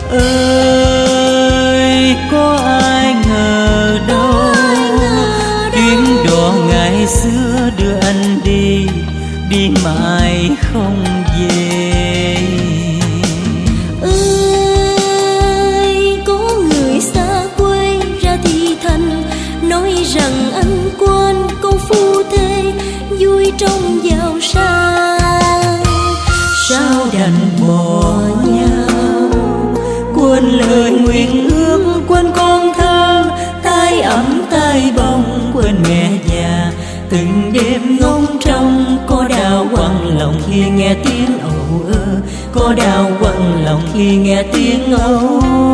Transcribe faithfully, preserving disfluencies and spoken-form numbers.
ơi có ai ngờ đâu chuyến đò ngày xưa đưa anh đi đi mãi không về. Ơi có người xa quê ra thì thành nói rằng anh quên câu phu thê vui trong giàu sang. Sao đành bỏ nhau quên lời nguyện ước, quên con thơ tai ẩm tai bông, quên mẹ già từng đêm ngóng trông. Có đau quặn lòng khi nghe tiếng ầu ơ, có đau quặn lòng khi nghe tiếng âu